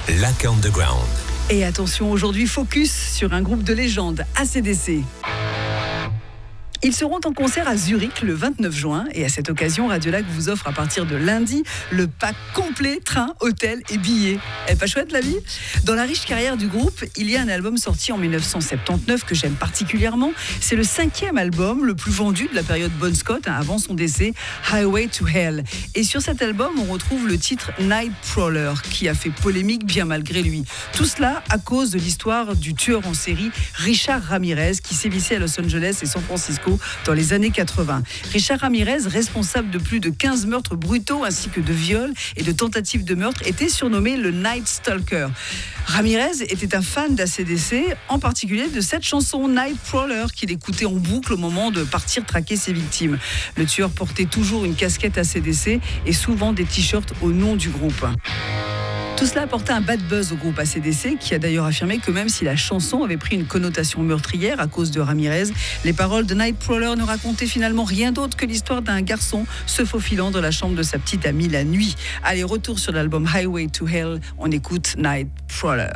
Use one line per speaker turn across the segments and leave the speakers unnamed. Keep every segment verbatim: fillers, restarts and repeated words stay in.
Lac Underground.
Et attention, aujourd'hui, focus sur un groupe de légende, A C D C. Ils seront en concert à Zurich le vingt-neuf juin et à cette occasion, Radiolac vous offre à partir de lundi le pack complet train, hôtel et billets. Elle est pas chouette la vie ? Dans la riche carrière du groupe, il y a un album sorti en dix-neuf cent soixante-dix-neuf que j'aime particulièrement. C'est le cinquième album le plus vendu de la période Bon Scott, hein, avant son décès, Highway to Hell. Et sur cet album, on retrouve le titre Nightcrawler qui a fait polémique bien malgré lui. Tout cela à cause de l'histoire du tueur en série Richard Ramirez qui sévissait à Los Angeles et San Francisco dans les années quatre-vingts. Richard Ramirez, responsable de plus de quinze meurtres brutaux ainsi que de viols et de tentatives de meurtre, était surnommé le Night Stalker. Ramirez était un fan d'A C D C, en particulier de cette chanson Nightcrawler qu'il écoutait en boucle au moment de partir traquer ses victimes. Le tueur portait toujours une casquette A C D C et souvent des t-shirts au nom du groupe. Tout cela apportait un bad buzz au groupe A C D C qui a d'ailleurs affirmé que même si la chanson avait pris une connotation meurtrière à cause de Ramirez, les paroles de Nightcrawler ne racontaient finalement rien d'autre que l'histoire d'un garçon se faufilant dans la chambre de sa petite amie la nuit. Allez, retour sur l'album Highway to Hell, on écoute Nightcrawler.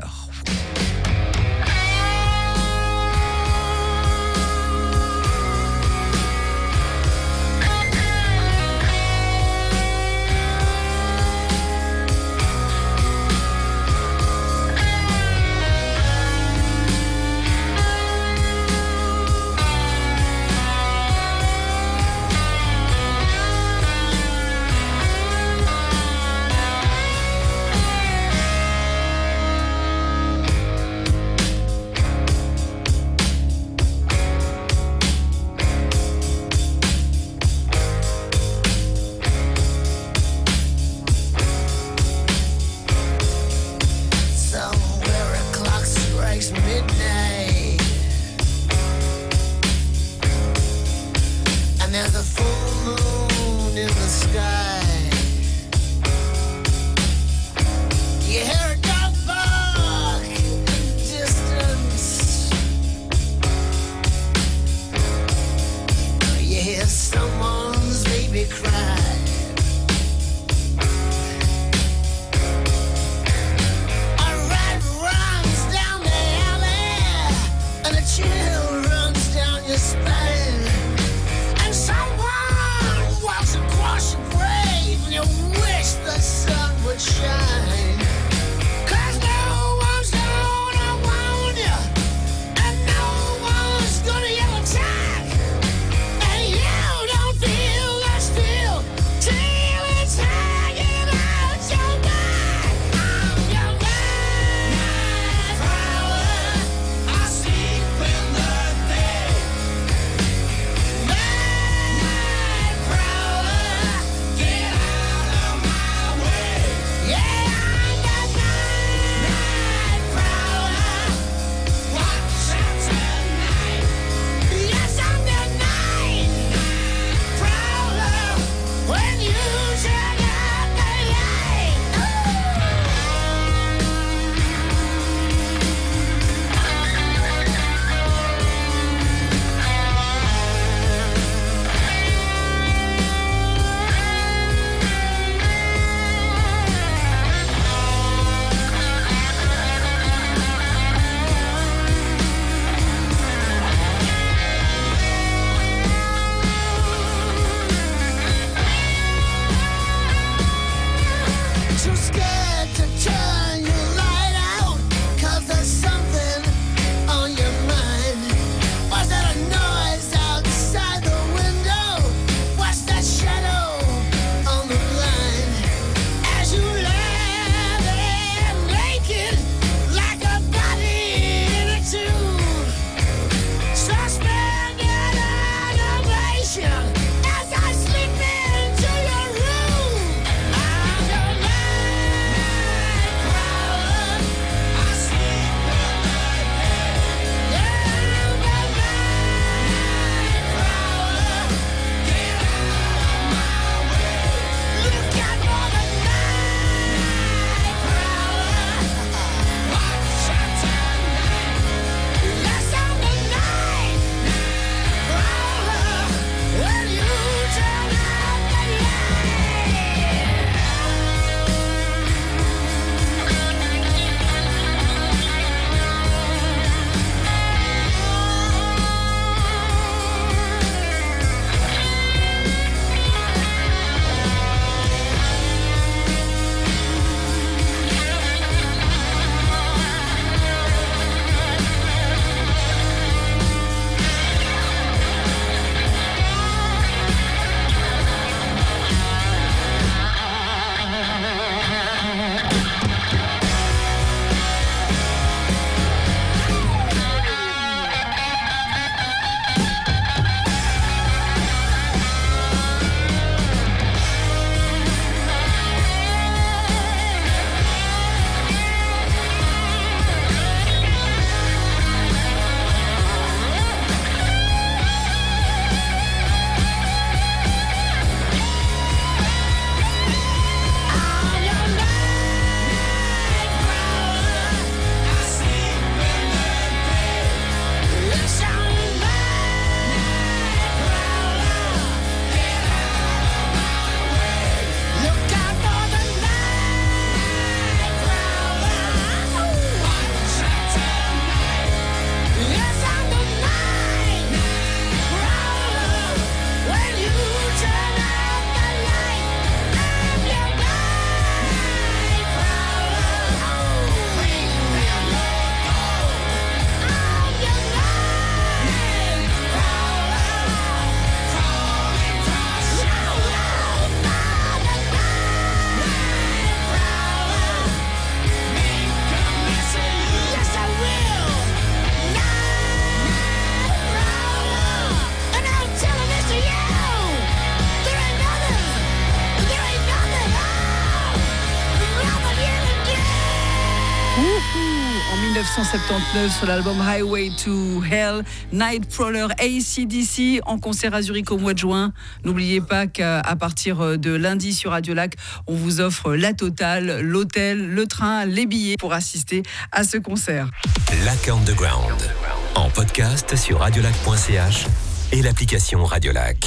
En dix-neuf cent soixante-dix-neuf, sur l'album Highway to Hell, Nightcrawler, A C D C en concert à Zurich au mois de juin. N'oubliez pas qu'à partir de lundi sur Radio Lac, on vous offre la totale, l'hôtel, le train, les billets pour assister à ce concert.
Lac Underground, en podcast sur radiolac point c h et l'application Radio Lac.